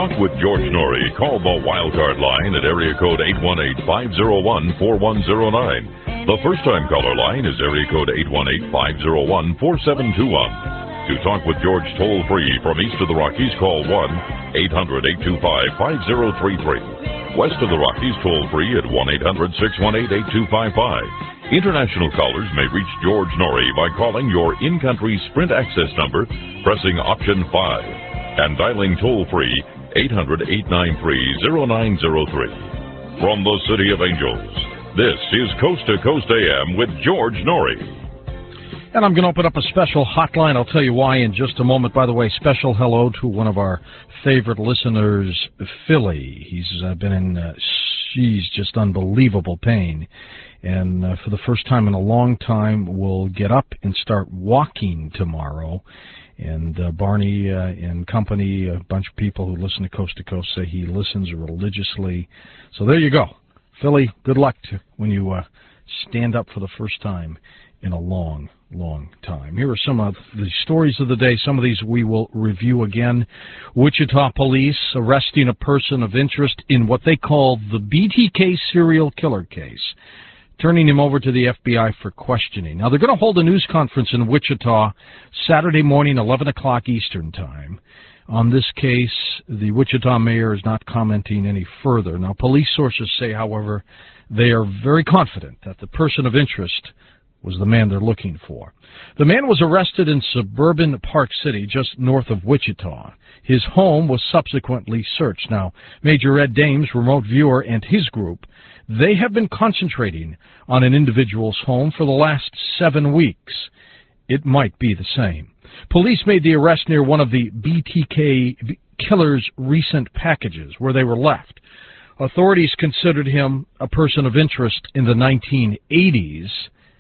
talk with George Norrie, call the Wildcard line at area code 818-501-4109. The first-time caller line is area code 818-501-4721. To talk with George toll-free from east of the Rockies, call 1-800-825-5033. West of the Rockies, toll-free at 1-800-618-8255. International callers may reach George Norrie by calling your in-country Sprint access number, pressing option 5, and dialing toll-free 800-893-0903. From the City of Angels, this is Coast to Coast AM with George Norrie. And I'm going to open up a special hotline. I'll tell you why in just a moment. By the way, special hello to one of our favorite listeners, Philly. He's been in, she's just unbelievable pain. And for the first time in a long time, will get up and start walking tomorrow. And Barney and company, a bunch of people who listen to Coast, say he listens religiously. So there you go. Philly, good luck when you stand up for the first time in a long time. Here are some of the stories of the day. Some of these we will review again. Wichita police arresting a person of interest in what they call the BTK serial killer case, turning him over to the FBI for questioning. Now, they're going to hold a news conference in Wichita Saturday morning, 11 o'clock Eastern Time. On this case, the Wichita mayor is not commenting any further. Now, police sources say, however, they are very confident that the person of interest was the man they're looking for. The man was arrested in suburban Park City, just north of Wichita. His home was subsequently searched. Now, Major Ed Dames, remote viewer, and his group, they have been concentrating on an individual's home for the last 7 weeks. It might be the same. Police made the arrest near one of the BTK killer's recent packages where they were left. Authorities considered him a person of interest in the 1980s,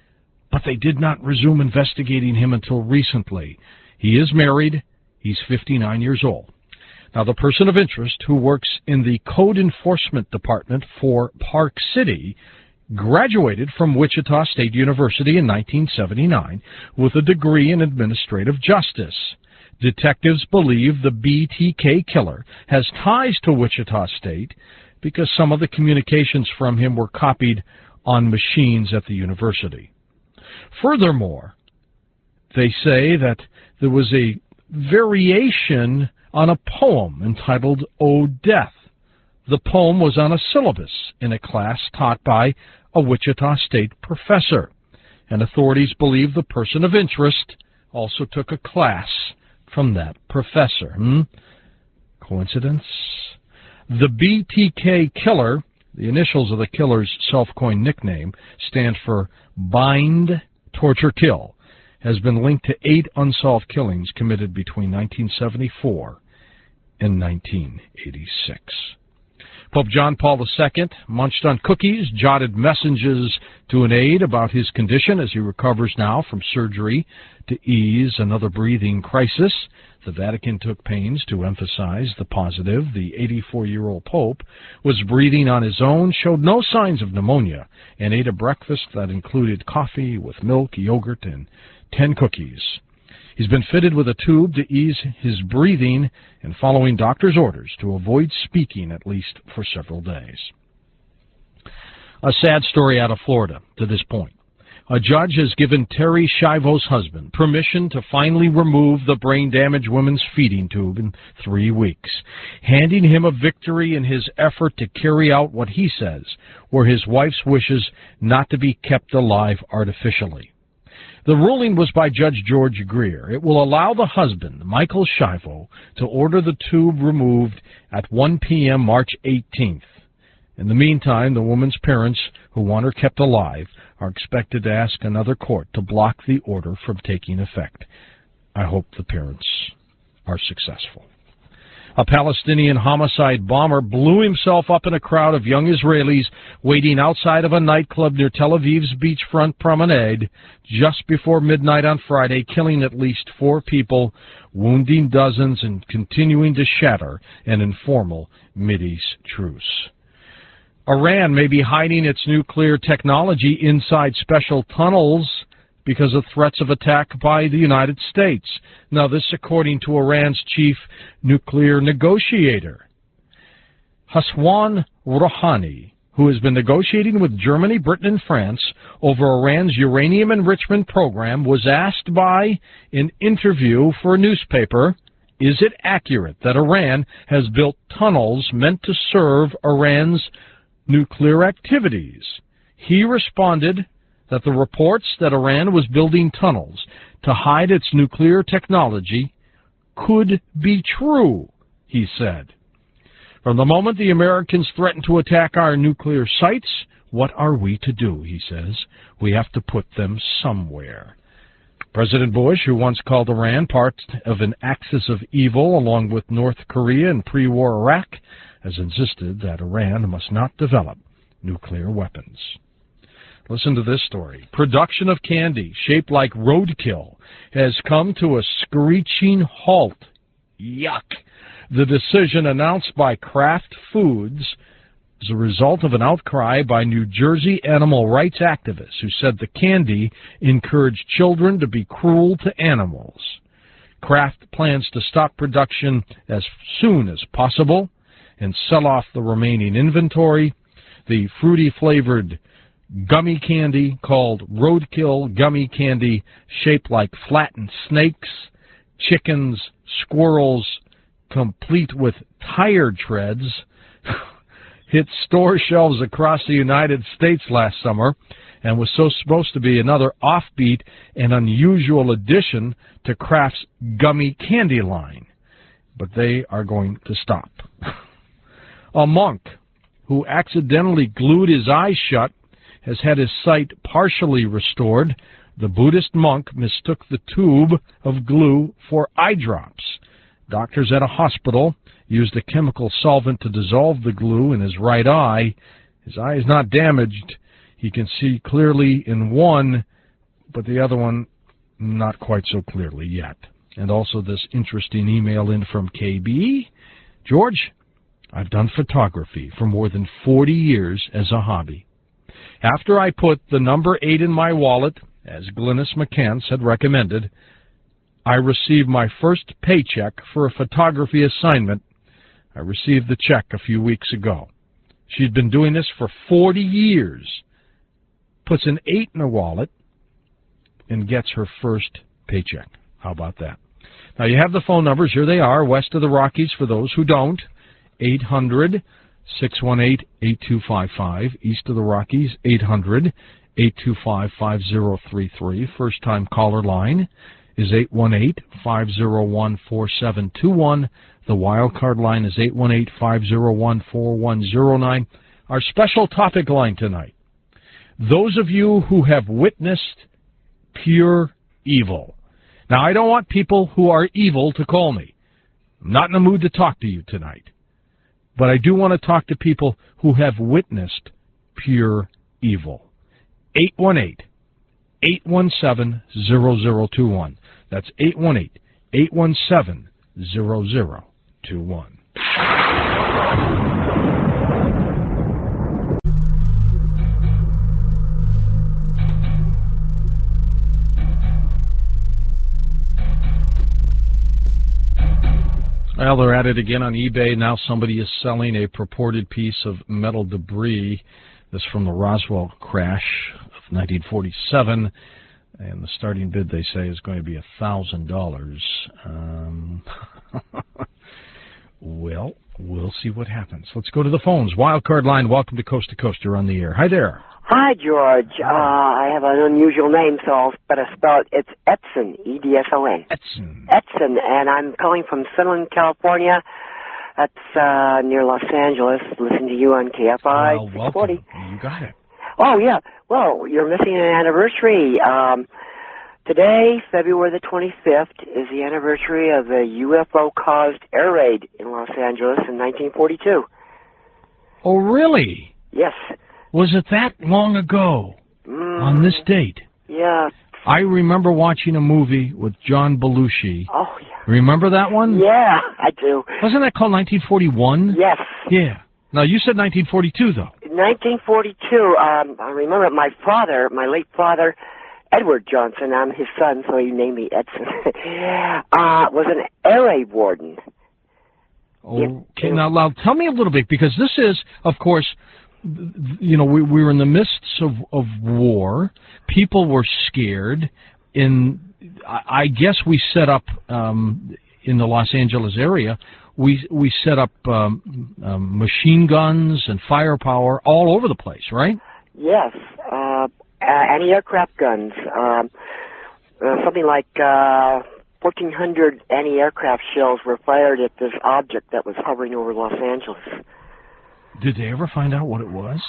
but they did not resume investigating him until recently. He is married. He's 59 years old. Now, the person of interest, who works in the Code Enforcement Department for Park City, graduated from Wichita State University in 1979 with a degree in administrative justice. Detectives believe the BTK killer has ties to Wichita State because some of the communications from him were copied on machines at the university. Furthermore, they say that there was a variation on a poem entitled "O Death." The poem was on a syllabus in a class taught by a Wichita State professor, and authorities believe the person of interest also took a class from that professor. Coincidence? The BTK killer, the initials of the killer's self-coined nickname, stand for Bind, Torture, Kill, has been linked to 8 unsolved killings committed between 1974 and 1986. Pope John Paul II munched on cookies, jotted messages to an aide about his condition as he recovers now from surgery to ease another breathing crisis. The Vatican took pains to emphasize the positive. The 84-year-old Pope was breathing on his own, showed no signs of pneumonia, and ate a breakfast that included coffee with milk, yogurt, and 10 cookies. He's been fitted with a tube to ease his breathing and following doctor's orders to avoid speaking at least for several days. A sad story out of Florida to this point. A judge has given Terri Schiavo's husband permission to finally remove the brain-damaged woman's feeding tube in 3 weeks, handing him a victory in his effort to carry out what he says were his wife's wishes not to be kept alive artificially. The ruling was by Judge George Greer. It will allow the husband, Michael Schiavo, to order the tube removed at 1 p.m. March 18th. In the meantime, the woman's parents, who want her kept alive, are expected to ask another court to block the order from taking effect. I hope the parents are successful. A Palestinian homicide bomber blew himself up in a crowd of young Israelis waiting outside of a nightclub near Tel Aviv's beachfront promenade just before midnight on Friday, killing at least 4 people, wounding dozens, and continuing to shatter an informal Mideast truce. Iran may be hiding its nuclear technology inside special tunnels because of threats of attack by the United States. Now, this according to Iran's chief nuclear negotiator. Hassan Rouhani, who has been negotiating with Germany, Britain, and France over Iran's uranium enrichment program, was asked by an interview for a newspaper, is it accurate that Iran has built tunnels meant to serve Iran's nuclear activities? He responded that the reports that Iran was building tunnels to hide its nuclear technology could be true, he said. From the moment the Americans threaten to attack our nuclear sites, what are we to do, he says. We have to put them somewhere. President Bush, who once called Iran part of an axis of evil along with North Korea and pre-war Iraq, has insisted that Iran must not develop nuclear weapons. Listen to this story. Production of candy shaped like roadkill has come to a screeching halt. Yuck. The decision announced by Kraft Foods is a result of an outcry by New Jersey animal rights activists who said the candy encouraged children to be cruel to animals. Kraft plans to stop production as soon as possible and sell off the remaining inventory. The fruity-flavored gummy candy called Roadkill Gummy Candy, shaped like flattened snakes, chickens, squirrels, complete with tire treads, hit store shelves across the United States last summer and was supposed to be another offbeat and unusual addition to Kraft's gummy candy line. But they are going to stop. A monk who accidentally glued his eyes shut has had his sight partially restored. The Buddhist monk mistook the tube of glue for eye drops. Doctors at a hospital used a chemical solvent to dissolve the glue in his right eye. His eye is not damaged. He can see clearly in one, but the other one not quite so clearly yet. And also this interesting email in from KB. George, I've done photography for more than 40 years as a hobby. After I put the number 8 in my wallet, as Glynis McCants had recommended, I received my first paycheck for a photography assignment. I received the check a few weeks ago. She's been doing this for 40 years. Puts an 8 in her wallet and gets her first paycheck. How about that? Now, you have the phone numbers. Here they are, west of the Rockies for those who don't. 800-618-8255. East of the Rockies, 800-825-5033. First-time caller line is 818-501-4721. The wildcard line is 818-501-4109. Our special topic line tonight, those of you who have witnessed pure evil. Now, I don't want people who are evil to call me. I'm not in the mood to talk to you tonight. But I do want to talk to people who have witnessed pure evil. 818-817-0021. That's 818-817-0021. Well, they're at it again on eBay. Now somebody is selling a purported piece of metal debris. This from the Roswell crash of 1947. And the starting bid, they say, is going to be $1,000. Well, we'll see what happens. Let's go to the phones. Wildcard line, welcome to Coast. You're on the air. Hi there. Hi, George. I have an unusual name, so I'll better spell it. It's Edson, E-D-S-O-N. Edson, and I'm calling from Sunland, California. That's near Los Angeles. Listen to you on KFI 640. You got it. Oh, yeah. Well, you're missing an anniversary. Today, February the 25th, is the anniversary of the UFO-caused air raid in Los Angeles in 1942. Oh, really? Yes. Was it that long ago on this date? Yeah. I remember watching a movie with John Belushi. Oh, yeah. Remember that one? Yeah, I do. Wasn't that called 1941? Yes. Yeah. Now, you said 1942, though. 1942, I remember my late father, Edward Johnson, I'm his son, so he named me Edson, was an air raid warden. Okay, now tell me a little bit, because this is, of course, we were in the midst of war. People were scared. I guess we set up in the Los Angeles area. We set up machine guns and firepower all over the place, right? Yes, anti-aircraft guns. Something like 1,400 anti-aircraft shells were fired at this object that was hovering over Los Angeles. Did they ever find out what it was?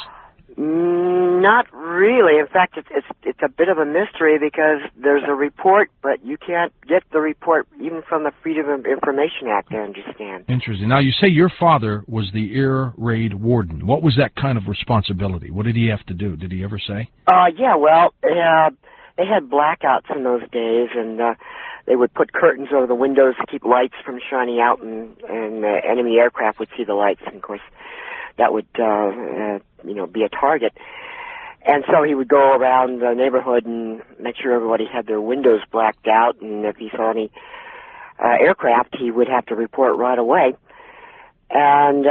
Not really. In fact, it's a bit of a mystery, because there's a report, but you can't get the report even from the Freedom of Information Act, I understand. Interesting. Now, you say your father was the air raid warden. What was that kind of responsibility? What did he have to do? Did he ever say? Yeah, well, they had blackouts in those days, and they would put curtains over the windows to keep lights from shining out, and enemy aircraft would see the lights, and of course that would be a target. And so he would go around the neighborhood and make sure everybody had their windows blacked out, and if he saw any aircraft, he would have to report right away. And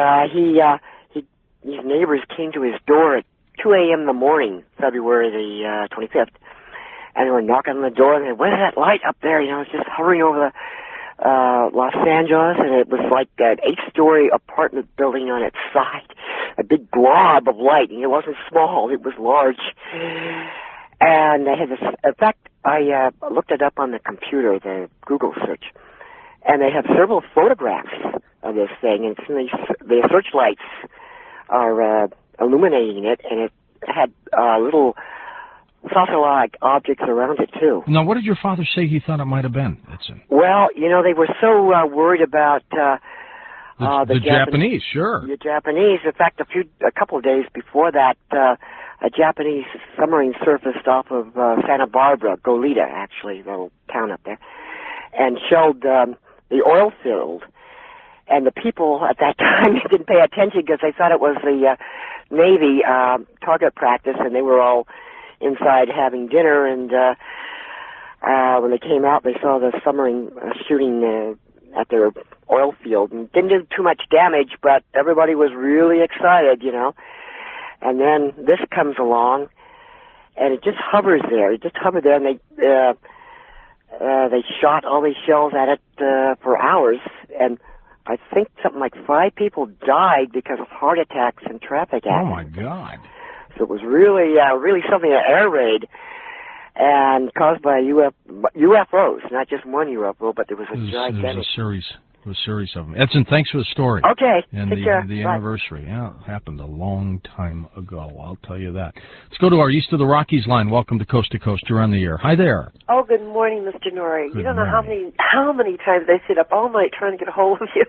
his neighbors came to his door at 2 a.m. in the morning, February the 25th, and they were knocking on the door, and they said, "Where's that light up there? It's just hovering over the Los Angeles," and it was like an 8-story apartment building on its side, a big blob of light, and it wasn't small, it was large. And they had this, in fact, I looked it up on the computer, the Google search, and they have several photographs of this thing, and the searchlights are illuminating it, and it had little saucer-like objects around it, too. Now, what did your father say he thought it might have been, Edson? Well, they were so worried about the Japanese, sure. The Japanese. In fact, a couple of days before that, a Japanese submarine surfaced off of Santa Barbara, Goleta, actually, the little town up there, and shelled the oil field. And the people at that time didn't pay attention because they thought it was the Navy target practice, and they were all inside having dinner, and when they came out, they saw the submarine shooting at their oil field, and didn't do too much damage, but everybody was really excited, And then this comes along, and it just hovers there. It just hovered there, and they shot all these shells at it for hours, and I think something like 5 people died because of heart attacks and traffic accidents. Oh my God! So it was really something, an air raid, and caused by UFOs, not just one UFO, but there was a gigantic... There was a series of them. Edson, thanks for the story. Okay, and take care. The anniversary. Yeah, it happened a long time ago, I'll tell you that. Let's go to our East of the Rockies line. Welcome to Coast. You're on the air. Hi there. Oh, good morning, Mr. Norrie. Good you don't know morning. how many times I sit up all night trying to get a hold of you.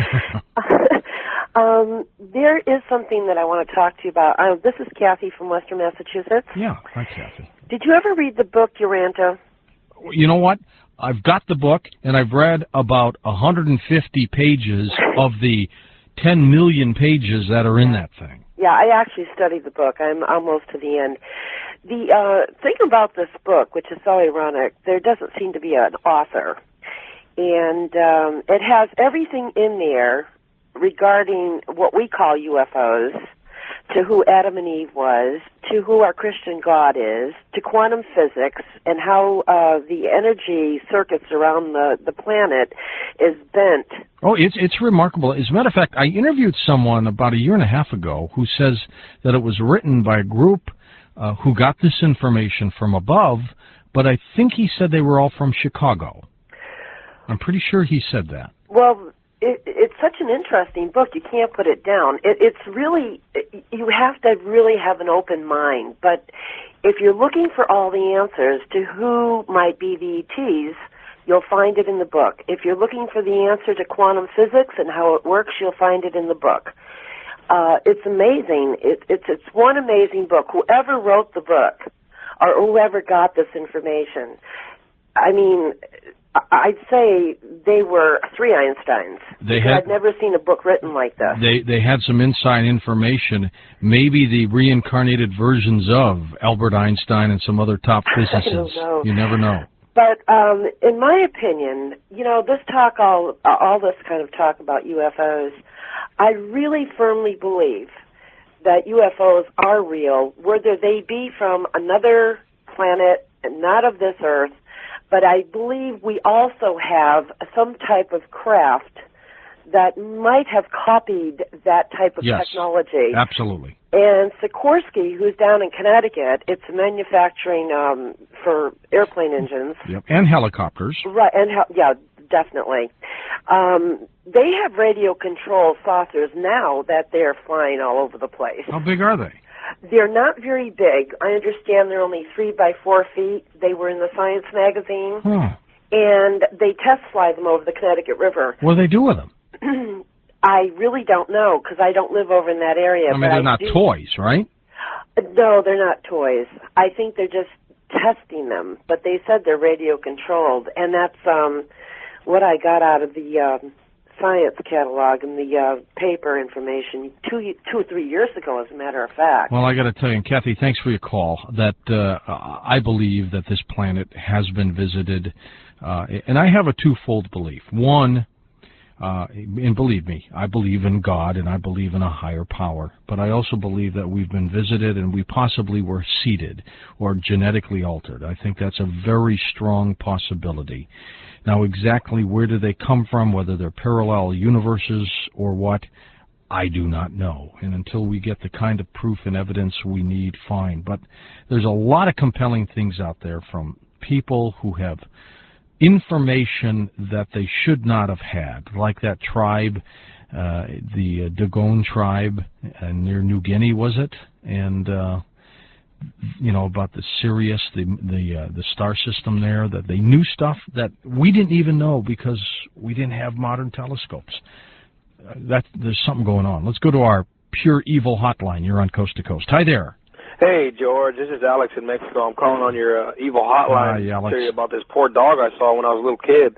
There is something that I want to talk to you about. This is Kathy from Western Massachusetts. Yeah, hi, Kathy. Did you ever read the book Urantia? You know what? I've got the book, and I've read about 150 pages of the 10 million pages that are in that thing. Yeah, I actually studied the book. I'm almost to the end. The thing about this book, which is so ironic, there doesn't seem to be an author. And it has everything in there regarding what we call UFOs, to who Adam and Eve was, to who our Christian God is, to quantum physics, and how the energy circuits around the planet is bent. Oh, it's remarkable. As a matter of fact, I interviewed someone about 1.5 years ago who says that it was written by a group who got this information from above, but I think he said they were all from Chicago. I'm pretty sure he said that. Well, it's such an interesting book. You can't put it down. It's really, you have to really have an open mind. But if you're looking for all the answers to who might be the ETs, you'll find it in the book. If you're looking for the answer to quantum physics and how it works, you'll find it in the book. It's amazing. It's one amazing book. Whoever wrote the book, or whoever got this information, I mean, I'd say they were 3 Einsteins. I'd never seen a book written like this. They had some inside information, maybe the reincarnated versions of Albert Einstein and some other top physicists. I don't know. You never know. But in my opinion, this talk, all this kind of talk about UFOs, I really firmly believe that UFOs are real, whether they be from another planet and not of this Earth. But I believe we also have some type of craft that might have copied that type of technology. Absolutely. And Sikorsky, who's down in Connecticut, it's manufacturing for airplane engines. Yep, and helicopters. Right, and definitely. They have radio control saucers now that they're flying all over the place. How big are they? They're not very big. I understand they're only 3 by 4 feet. They were in the Science magazine. And they test fly them over the Connecticut River. What do they do with them? I really don't know because I don't live over in that area. I mean, they're not toys, right? No, they're not toys. I think they're just testing them. But they said they're radio controlled, and that's what I got out of the Science catalog and the paper information 2 or 3 years ago, as a matter of fact. Well, I got to tell you, and Kathy, thanks for your call, that I believe that this planet has been visited, and I have a twofold belief. One, and believe me, I believe in God and I believe in a higher power, but I also believe that we've been visited and we possibly were seeded or genetically altered. I think that's a very strong possibility. Now, exactly where do they come from, whether they're parallel universes or what, I do not know. And until we get the kind of proof and evidence we need, fine. But there's a lot of compelling things out there from people who have information that they should not have had, like that tribe, the Dogon tribe near New Guinea, was it? And about the Sirius, the star system there, that they knew stuff that we didn't even know because we didn't have modern telescopes. There's something going on. Let's go to our Pure Evil hotline. You're on Coast to Coast. Hi there. Hey, George, this is Alex in Mexico. I'm calling on your evil hotline to tell you about this poor dog I saw when I was a little kid.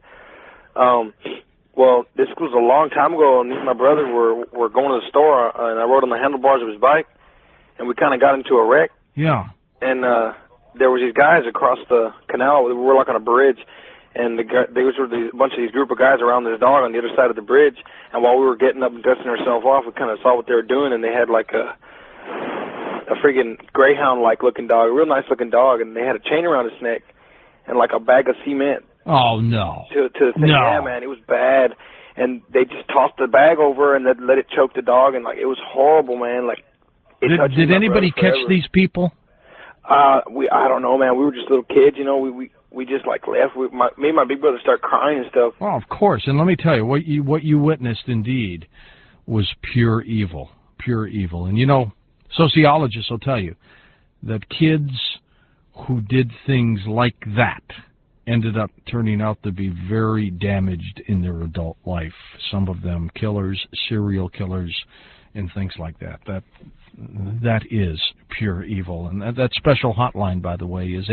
Well, this was a long time ago, and me and my brother were going to the store, and I rode on the handlebars of his bike, and we kind of got into a wreck. Yeah. And there was these guys across the canal. We were like on a bridge, and there was a bunch of these group of guys around this dog on the other side of the bridge, and while we were getting up and dusting ourselves off, we kind of saw what they were doing, and they had like a freaking greyhound-like looking dog, a real nice-looking dog, and they had a chain around his neck and like a bag of cement. Oh, no. To the thing. No. Yeah, man, it was bad. And they just tossed the bag over and let it choke the dog, and like it was horrible, man. Like, did anybody catch these people? I don't know, man. We were just little kids, We just like left. Me and my big brother started crying and stuff. Well, of course. And let me tell you, what you witnessed indeed was pure evil. Pure evil. And sociologists will tell you that kids who did things like that ended up turning out to be very damaged in their adult life. Some of them killers, serial killers, and things like that. That is pure evil. And that special hotline, by the way, is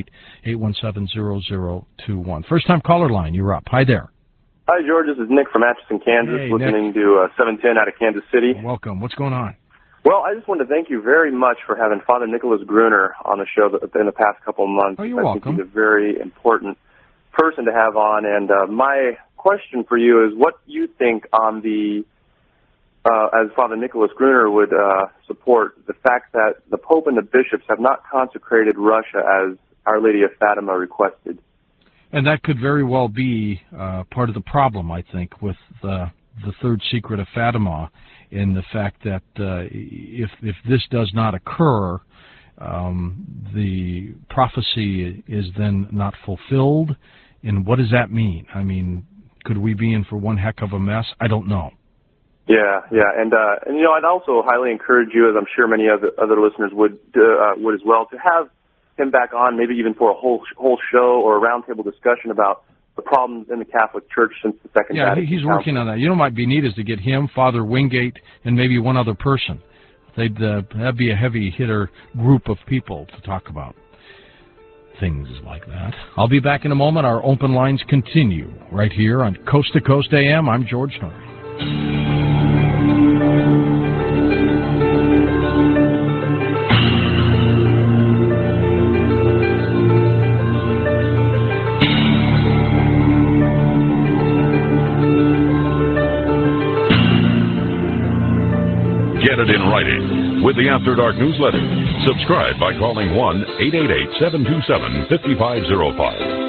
818-817-0021. First-time caller line, you're up. Hi there. Hi, George. This is Nick from Atchison, Kansas, listening Nick. to 710 out of Kansas City. Welcome. What's going on? Well, I just wanted to thank you very much for having Father Nicholas Gruner on the show in the past couple of months. Oh, you're welcome. I think he's a very important person to have on. And my question for you is what you think on the, as Father Nicholas Gruner would support, the fact that the Pope and the bishops have not consecrated Russia as Our Lady of Fatima requested. And that could very well be part of the problem, I think, with the third secret of Fatima, in the fact that if this does not occur, the prophecy is then not fulfilled. And what does that mean? I mean, could we be in for one heck of a mess? I don't know. Yeah, and I'd also highly encourage you, as I'm sure many other listeners would as well, to have him back on, maybe even for a whole show or a roundtable discussion about the problems in the Catholic Church since the Second Vatican Council. He's working on that. What might be neat is to get him, Father Wingate, and maybe one other person. That'd be a heavy hitter group of people to talk about things like that. I'll be back in a moment. Our open lines continue right here on Coast to Coast AM. I'm George Norrie. get it in writing with the After Dark newsletter. Subscribe by calling 1-888-727-5505.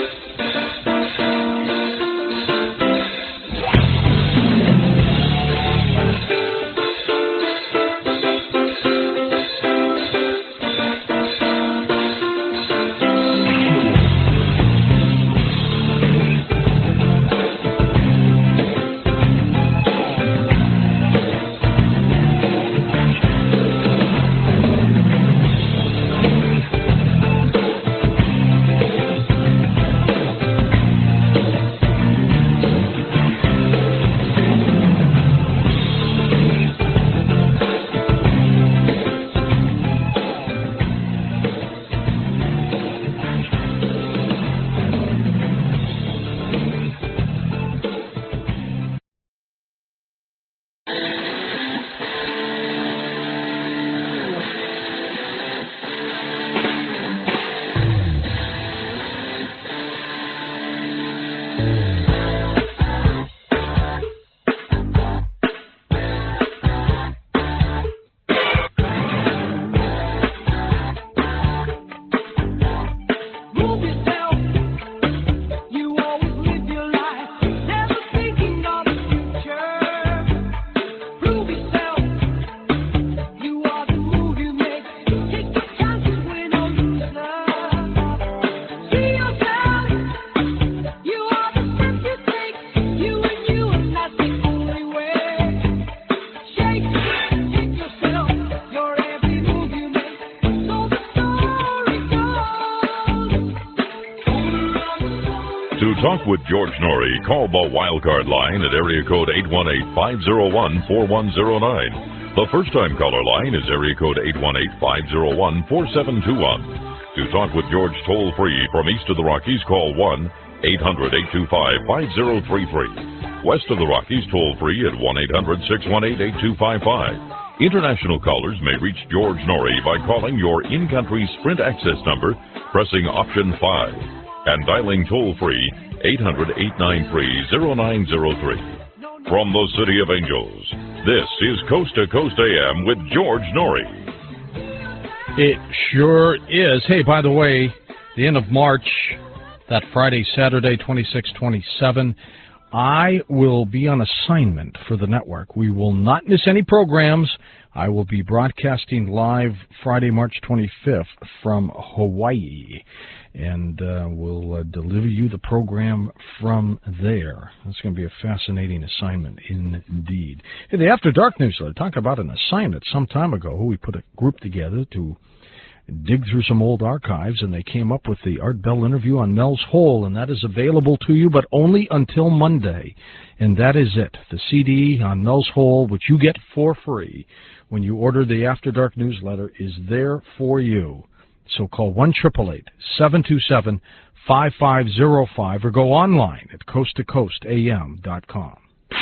To talk with George Noory, call the Wildcard line at area code 818-501-4109. The first-time caller line is area code 818-501-4721. To talk with George toll-free from east of the Rockies, call 1-800-825-5033. West of the Rockies, toll-free at 1-800-618-8255. International callers may reach George Noory by calling your in-country Sprint access number, pressing option 5. And dialing toll-free 800-893-0903. From the City of Angels, this is Coast to Coast AM with George Noory. It sure is. Hey, by the way, the end of March, that Friday, Saturday, 26-27, I will be on assignment for the network. We will not miss any programs. I will be broadcasting live Friday, March 25th from Hawaii. And we'll deliver you the program from there. It's going to be a fascinating assignment indeed. Hey, the After Dark newsletter, talk about an assignment some time ago. We put a group together to dig through some old archives, and they came up with the Art Bell interview on Mel's Hole, and that is available to you, but only until Monday. And that is it. The CD on Mel's Hole, which you get for free when you order the After Dark newsletter, is there for you. So call 1-888-727-5505 or go online at coasttocoastam.com.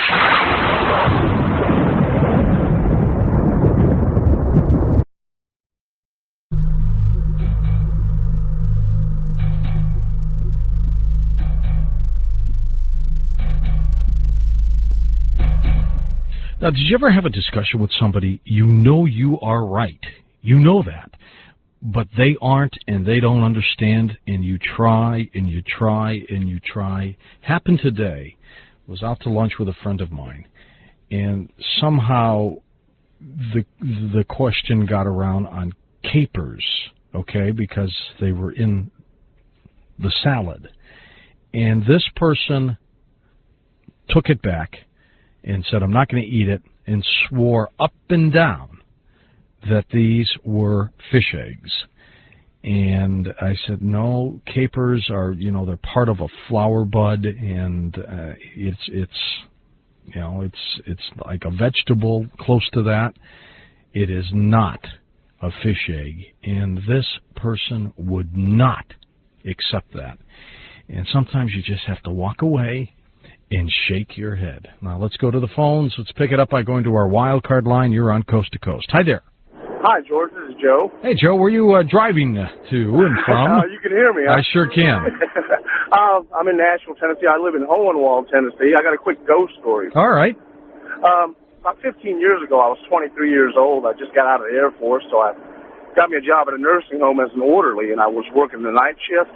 Now, did you ever have a discussion with somebody, you know you are right, you know that, but they aren't and they don't understand, and you try and you try and you try? Happened today. Was out to lunch with a friend of mine, and somehow the question got around on capers, okay, because they were in the salad. And this person took it back and said, I'm not going to eat it, and swore up and down that these were fish eggs. And I said, no, capers are, you know, they're part of a flower bud, and it's like a vegetable close to that. It is not a fish egg, and this person would not accept that. And sometimes you just have to walk away and shake your head. Now let's go to the phones. Let's pick it up by going to our wild card line. You're on Coast to Coast. Hi there. Hi, George. This is Joe. Hey, Joe. Where are you driving to and from? You can hear me. I sure can. I'm in Nashville, Tennessee. I live in Hohenwald, Tennessee. I got a quick ghost story. All right. about 15 years ago, I was 23 years old. I just got out of the Air Force, so I got me a job at a nursing home as an orderly, and I was working the night shift.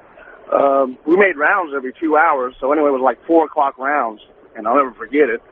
We made rounds every 2 hours, so anyway, it was like 4 o'clock rounds, and I'll never forget it.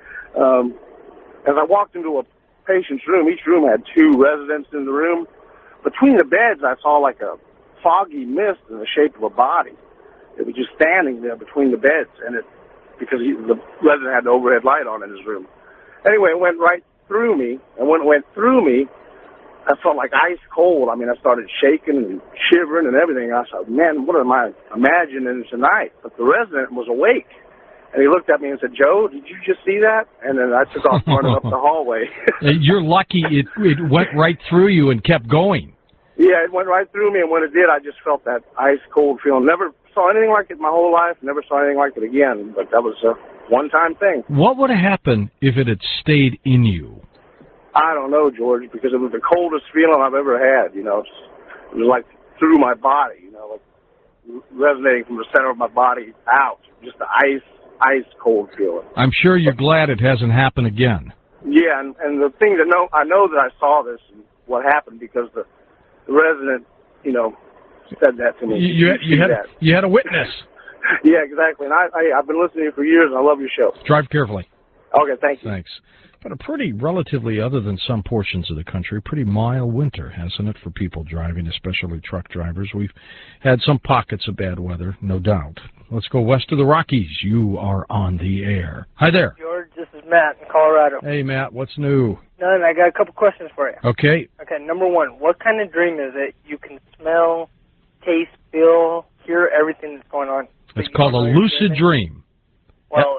As I walked into a patient's room, each room had 2 residents in the room. Between the beds, I saw like a foggy mist in the shape of a body. It was just standing there between the beds, and because the resident had the overhead light on in his room. Anyway, it went right through me, and when it went through me, I felt like ice cold. I mean, I started shaking and shivering and everything. I thought, man, what am I imagining tonight? But the resident was awake, and he looked at me and said, Joe, did you just see that? And then I took off running up the hallway. You're lucky it went right through you and kept going. Yeah, it went right through me, and when it did, I just felt that ice-cold feeling. Never saw anything like it my whole life, never saw anything like it again, but that was a one-time thing. What would have happened if it had stayed in you? I don't know, George, because it was the coldest feeling I've ever had, you know. It was like through my body, you know, like resonating from the center of my body out, just the ice-cold feeling. I'm sure you're glad it hasn't happened again. Yeah, and the thing that I know that I saw this and what happened because the resident, you know, said that to me. You had a witness. Yeah, exactly. And I've been listening to you for years, and I love your show. Drive carefully. Okay, thank you. Thanks. But a pretty relatively, other than some portions of the country, pretty mild winter, hasn't it, for people driving, especially truck drivers. We've had some pockets of bad weather, no doubt. Let's go west of the Rockies. You are on the air. Hi there. George, this is Matt in Colorado. Hey, Matt, what's new? None. I got a couple questions for you. Okay. Okay, number one, what kind of dream is it? You can smell, taste, feel, hear everything that's going on. It's called a lucid dream. Well,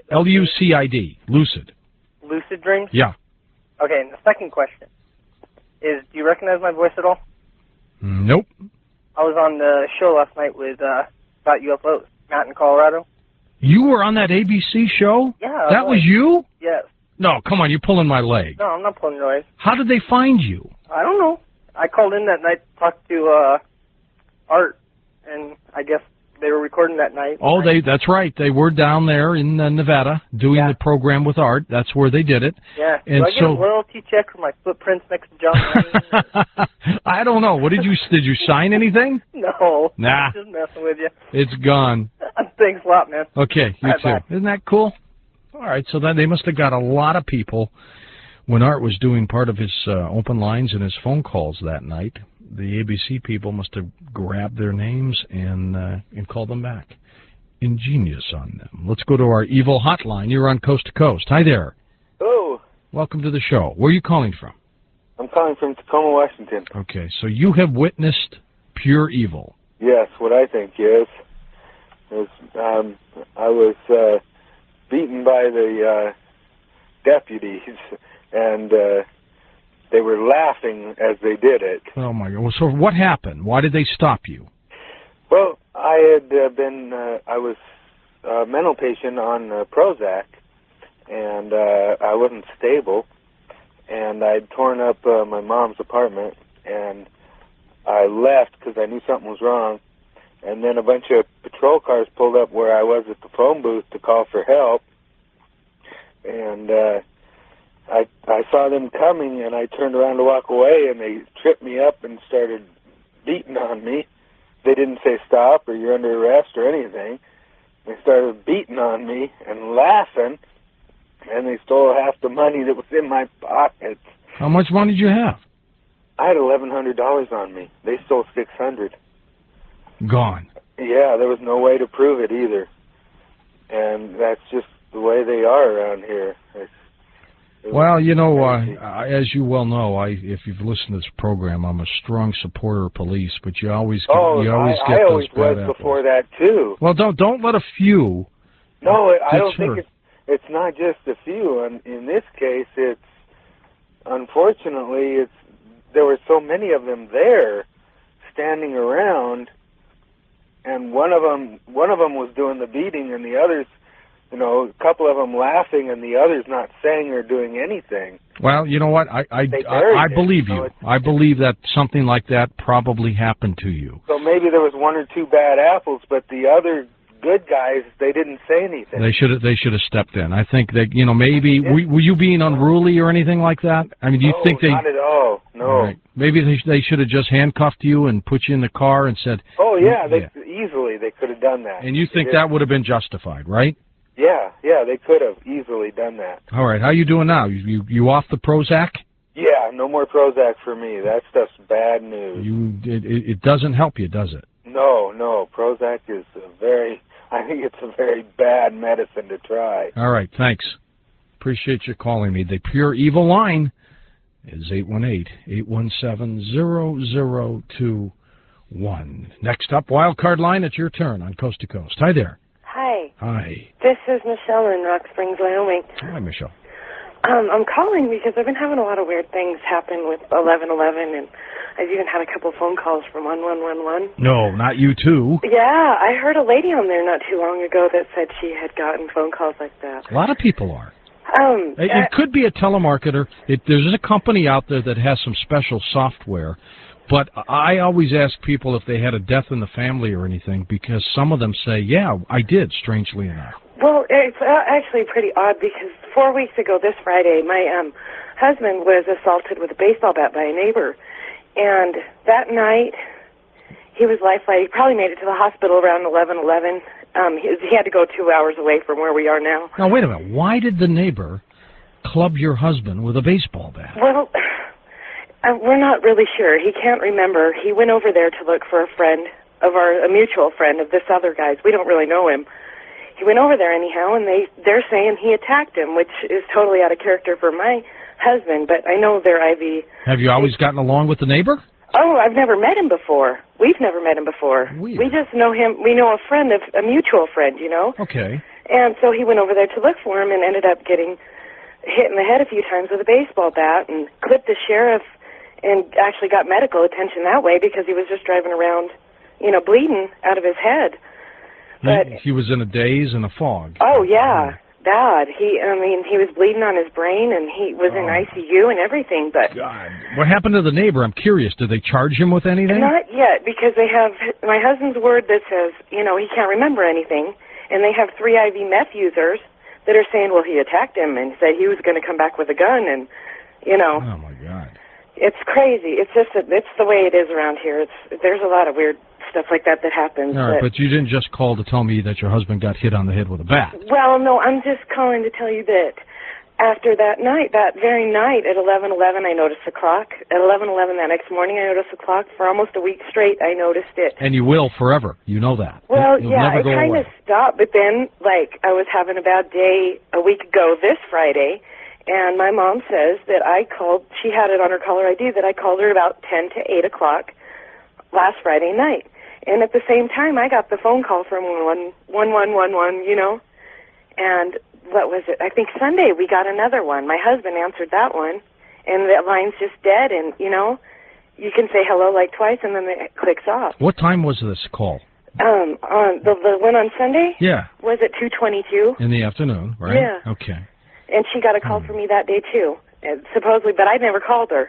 Lucid. Lucid. Lucid dreams? Yeah. Okay, and the second question is, do you recognize my voice at all? Nope. I was on the show last night with about UFOs, Matt in Colorado. You were on that ABC show? Yeah. That was you? Yes. No, come on, you're pulling my leg. No, I'm not pulling your leg. How did they find you? I don't know. I called in that night to talk to Art, and I guess they were recording that night. Oh, that's right. They were down there in Nevada doing the program with Art. That's where they did it. Yeah. And do I get a royalty check for my footprints next to John Wayne? I don't know. What did you sign anything? No. Nah. I'm just messing with you. It's gone. Thanks a lot, man. Okay, you too. Bye. Isn't that cool? All right, so then they must have got a lot of people when Art was doing part of his open lines and his phone calls that night. The ABC people must have grabbed their names and called them back. Ingenious on them. Let's go to our evil hotline. You're on Coast to Coast. Hi there. Hello. Welcome to the show. Where are you calling from? I'm calling from Tacoma, Washington. Okay, so you have witnessed pure evil. Yes, what I think is I was beaten by the deputies, and they were laughing as they did it. Oh, my God. Well, so what happened? Why did they stop you? Well, I had I was a mental patient on Prozac, and I wasn't stable, and I'd torn up my mom's apartment, and I left because I knew something was wrong, and then a bunch of patrol cars pulled up where I was at the phone booth to call for help, and I saw them coming, and I turned around to walk away, and they tripped me up and started beating on me. They didn't say stop or you're under arrest or anything. They started beating on me and laughing, and they stole half the money that was in my pockets. How much money did you have? I had $1,100 on me. They stole $600. Gone. Yeah, there was no way to prove it either. And that's just the way they are around here. Well, you know, as you well know, if you've listened to this program, I'm a strong supporter of police, but you always get I those always bad was apples. before that too. Well, don't let a few. No, I don't think it's not just a few. And in this case, it's unfortunately there were so many of them there, standing around, and one of them was doing the beating, and the others. You know, a couple of them laughing and the others not saying or doing anything. Well, you know what? I believe you. I believe that something like that probably happened to you. So maybe there was one or two bad apples, but the other good guys, they didn't say anything. They should have stepped in. I think that, maybe, were you being unruly or anything like that? I mean, do you think they... not at all, no. Right. Maybe they should have just handcuffed you and put you in the car and said... Oh, yeah, easily they could have done that. And you think that would have been justified, right? Yeah, they could have easily done that. All right, how you doing now? You off the Prozac? Yeah, no more Prozac for me. That stuff's bad news. It doesn't help you, does it? No, Prozac is I think it's a very bad medicine to try. All right, thanks. Appreciate you calling me. The Pure Evil line is 818-817-0021. Next up, Wildcard line, it's your turn on Coast to Coast. Hi there. Hi. Hi. This is Michelle in Rock Springs, Wyoming. Hi, Michelle. I'm calling because I've been having a lot of weird things happen with 1111, and I've even had a couple phone calls from 1111. No, not you too. Yeah, I heard a lady on there not too long ago that said she had gotten phone calls like that. A lot of people are. It could be a telemarketer. There's a company out there that has some special software, but I always ask people if they had a death in the family or anything, because some of them say, yeah, I did, strangely enough. Well, it's actually pretty odd, because 4 weeks ago this Friday, my husband was assaulted with a baseball bat by a neighbor. And that night, he was lifeline. He probably made it to the hospital around 11:11. He had to go 2 hours away from where we are now. Now, wait a minute. Why did the neighbor club your husband with a baseball bat? Well, we're not really sure. He can't remember. He went over there to look for a mutual friend of this other guy's. We don't really know him. He went over there anyhow, and they're saying he attacked him, which is totally out of character for my husband, but I know they're IV. Have you always gotten along with the neighbor? Oh, I've never met him before. We've never met him before. Weird. We just know him. We know a mutual friend, Okay. And so he went over there to look for him and ended up getting hit in the head a few times with a baseball bat and clipped the sheriff and actually got medical attention that way because he was just driving around, bleeding out of his head. But he was in a daze and a fog. Oh, yeah. Bad. He was bleeding on his brain, and he was in ICU and everything, but... God. What happened to the neighbor? I'm curious. Did they charge him with anything? Not yet, because they have my husband's word that says, he can't remember anything, and they have 3 IV meth users that are saying, well, he attacked him and said he was going to come back with a gun, and, Oh, my God. It's crazy. It's just that it's the way it is around here. There's a lot of weird stuff like that happens. All right, but you didn't just call to tell me that your husband got hit on the head with a bat. Well, no, I'm just calling to tell you that after that night, that very night at 11:11, I noticed the clock. At 11:11 that next morning, I noticed the clock. For almost a week straight, I noticed it. And you will forever. You know that. Well, You'll yeah, never go it kind away. of stopped, but then, I was having a bad day a week ago this Friday, and my mom says that I called, she had it on her caller ID, that I called her about 10 to 8 o'clock last Friday night. And at the same time, I got the phone call from 1111, and what was it? I think Sunday we got another one. My husband answered that one, and the line's just dead, and, you can say hello twice, and then it clicks off. What time was this call? On the one on Sunday? Yeah. Was it 2:22? In the afternoon, right? Yeah. Okay. And she got a call from me that day, too, supposedly, but I never called her,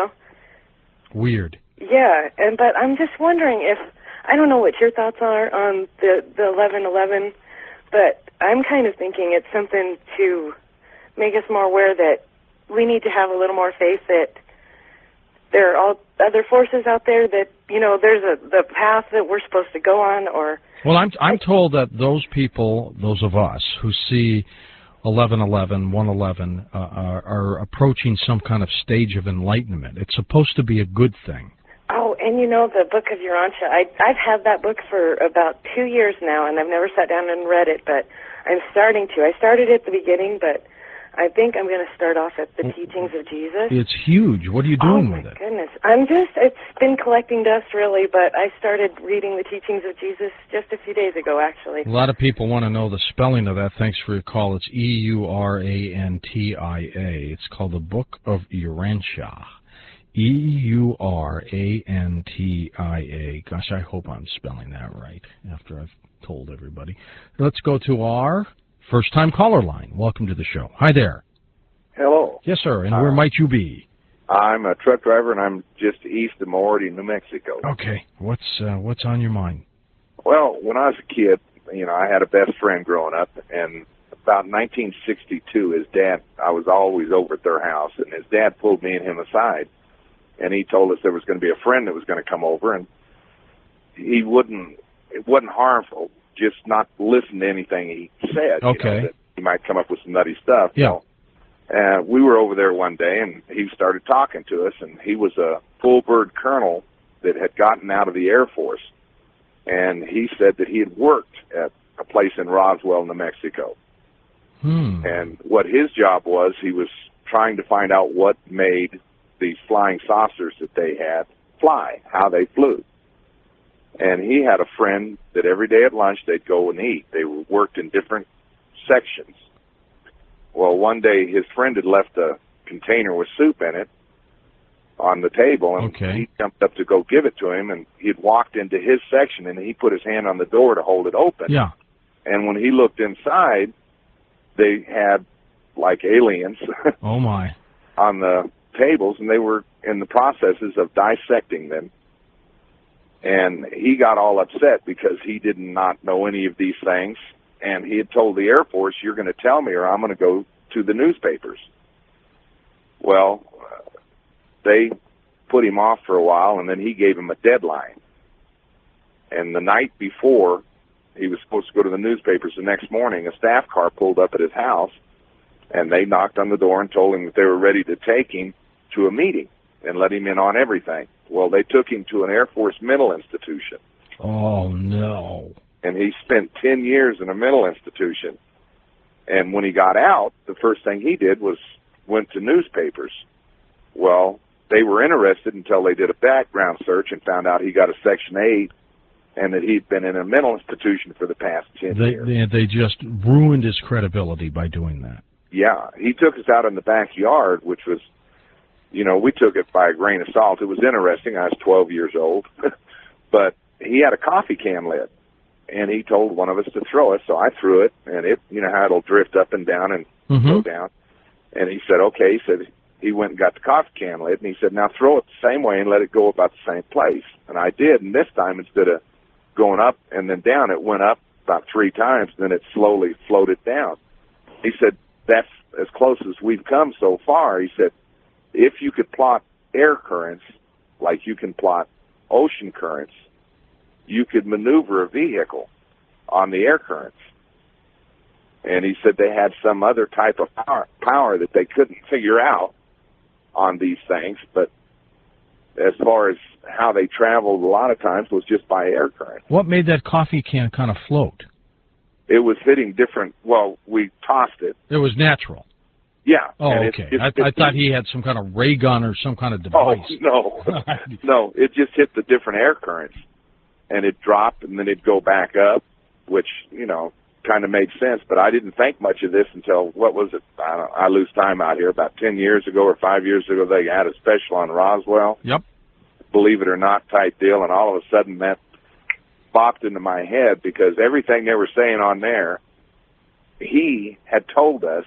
Weird. Yeah, but I'm just wondering if, I don't know what your thoughts are on the 11:11, but I'm kind of thinking it's something to make us more aware that we need to have a little more faith that there are other forces out there, that, there's the path that we're supposed to go on, or... Well, I'm told that those people, those of us who see 1111, 111, are approaching some kind of stage of enlightenment. It's supposed to be a good thing. Oh, and the Book of Urantia, I've had that book for about 2 years now, and I've never sat down and read it, but I'm starting to. I started at the beginning, but I think I'm going to start off at the Teachings of Jesus. It's huge. What are you doing with it? Oh, my goodness. It's been collecting dust, really, but I started reading the Teachings of Jesus just a few days ago, actually. A lot of people want to know the spelling of that. Thanks for your call. It's Eurantia. It's called the Book of Urantia. Eurantia. Gosh, I hope I'm spelling that right after I've told everybody. Let's go to our first-time caller line. Welcome to the show. Hi there. Hello. Yes, sir. And where might you be? I'm a truck driver, and I'm just east of Moretti, New Mexico. Okay. What's on your mind? Well, when I was a kid, I had a best friend growing up, and about 1962, his dad, I was always over at their house, and his dad pulled me and him aside, and he told us there was going to be a friend that was going to come over, and it wasn't harmful, just not listen to anything he said. Okay. That he might come up with some nutty stuff. Yeah. We were over there one day, and he started talking to us, and he was a full-bird colonel that had gotten out of the Air Force, and he said that he had worked at a place in Roswell, New Mexico. And what his job was, he was trying to find out what made these flying saucers that they had fly, how they flew. And he had a friend that every day at lunch they'd go and eat. They worked in different sections. Well, one day his friend had left a container with soup in it on the table, and he jumped up to go give it to him, and he had walked into his section, and he put his hand on the door to hold it open. Yeah. And when he looked inside, they had, like aliens, oh my, on the tables, and they were in the processes of dissecting them. And he got all upset because he did not know any of these things, and he had told the Air Force, "You're going to tell me or I'm going to go to the newspapers." Well, they put him off for a while, and then he gave him a deadline. And the night before he was supposed to go to the newspapers, the next morning a staff car pulled up at his house, and they knocked on the door and told him that they were ready to take him to a meeting and let him in on everything. Well, they took him to an Air Force mental institution. Oh, no. And he spent 10 years in a mental institution. And when he got out, the first thing he did was went to newspapers. Well, they were interested until they did a background search and found out he got a Section 8 and that he'd been in a mental institution for the past 10 years. They just ruined his credibility by doing that. Yeah, he took us out in the backyard, which was, we took it by a grain of salt. It was interesting. I was 12 years old. But he had a coffee can lid, and he told one of us to throw it, so I threw it, and it, how it'll drift up and down and go down. And he said, okay. He went and got the coffee can lid, and he said, now throw it the same way and let it go about the same place. And I did, and this time instead of going up and then down, it went up about 3 times, and then it slowly floated down. He said, that's as close as we've come so far. He said, if you could plot air currents like you can plot ocean currents, you could maneuver a vehicle on the air currents. And he said they had some other type of power that they couldn't figure out on these things, but as far as how they traveled a lot of times was just by air current. What made that coffee can kind of float? It was hitting different, we tossed it. It was natural. Yeah. Oh, okay. I thought he had some kind of ray gun or some kind of device. Oh, no. No, it just hit the different air currents, and it dropped, and then it'd go back up, which, kind of made sense, but I didn't think much of this until, what was it? I lose time out here. About 10 years ago or 5 years ago, they had a special on Roswell. Yep. Believe it or not type deal, and all of a sudden that popped into my head because everything they were saying on there, he had told us.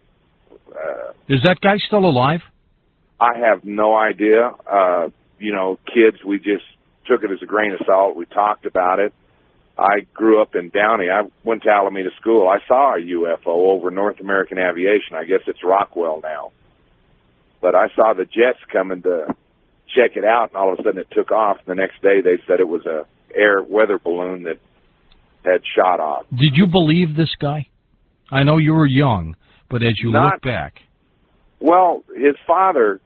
Is that guy still alive? I have no idea. Kids, we just took it as a grain of salt. We talked about it. I grew up in Downey. I went to Alameda School. I saw a UFO over North American Aviation. I guess it's Rockwell now. But I saw the jets coming to check it out, and all of a sudden it took off. The next day they said it was a air weather balloon that had shot off. Did you believe this guy? I know you were young, but as you look back. Well, his father,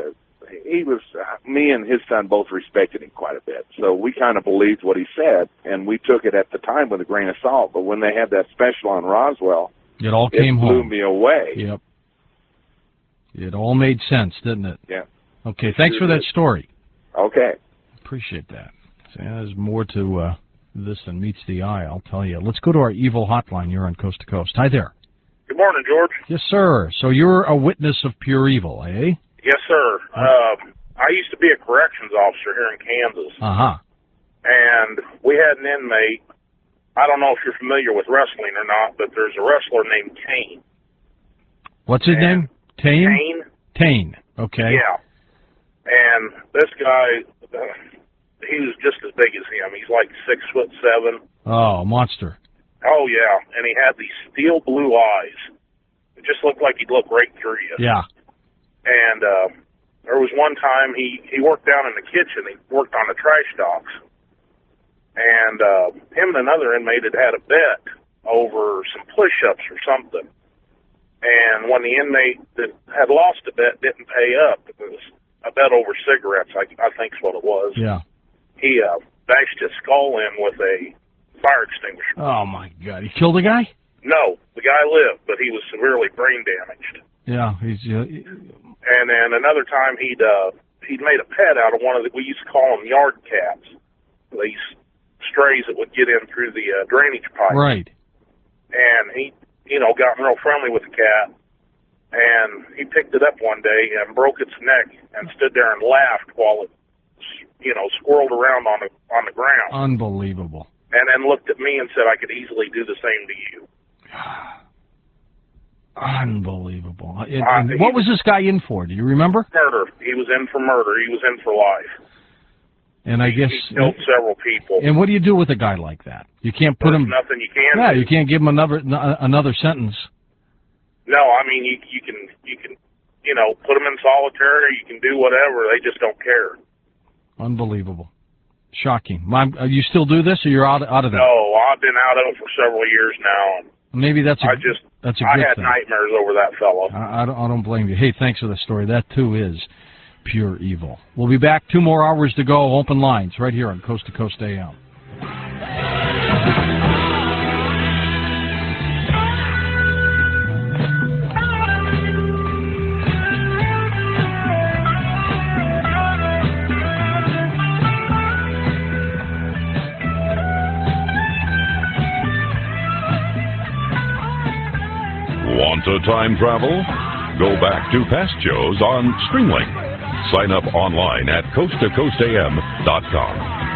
me and his son both respected him quite a bit. So we kind of believed what he said, and we took it at the time with a grain of salt. But when they had that special on Roswell, it all came home. It blew me away. Yep. It all made sense, didn't it? Yeah. Okay, thanks for that story. Okay. Appreciate that. See, there's more to this than meets the eye, I'll tell you. Let's go to our evil hotline. You're on Coast to Coast. Hi there. Good morning, George. Yes, sir. So you're a witness of pure evil, eh? Yes, sir. I used to be a corrections officer here in Kansas. Uh-huh. And we had an inmate. I don't know if you're familiar with wrestling or not, but there's a wrestler named Kane. What's his name? Tane? Kane. Tane. Okay. Yeah. And this guy, he was just as big as him. He's like 6'7". Oh, monster. Oh, yeah, and he had these steel blue eyes. It just looked like he'd look right through you. Yeah. And there was one time he worked down in the kitchen. He worked on the trash docks. And him and another inmate had a bet over some push-ups or something. And when the inmate that had lost the bet didn't pay up, it was a bet over cigarettes, I think is what it was. Yeah. He bashed his skull in with a fire extinguisher. Oh, my God. He killed a guy? No, the guy lived, but he was severely brain damaged. Yeah. He's. And then another time he'd made a pet out of one of the, we used to call them yard cats, these strays that would get in through the drainage pipe. Right. And he, got real friendly with the cat. And he picked it up one day and broke its neck and stood there and laughed while it, squirreled around on the ground. Unbelievable. And then looked at me and said, I could easily do the same to you. Unbelievable. What was this guy in for? Do you remember? Murder. He was in for murder. He was in for life. And I guess he killed several people. And what do you do with a guy like that? You can't put him. Nothing you can. Yeah, do. You can't give him another sentence. No, I mean you can put them in solitary. You can do whatever. They just don't care. Unbelievable. Shocking. You still do this, or you're out of that? No, I've been out of it for several years now. Maybe that's a good I had thing. nightmares over that fellow. I don't blame you. Hey, thanks for the story. That, too, is pure evil. We'll be back. 2 more hours to go. Open lines right here on Coast to Coast AM. Want to time travel? Go back to past shows on Stringlink. Sign up online at coasttocoastam.com.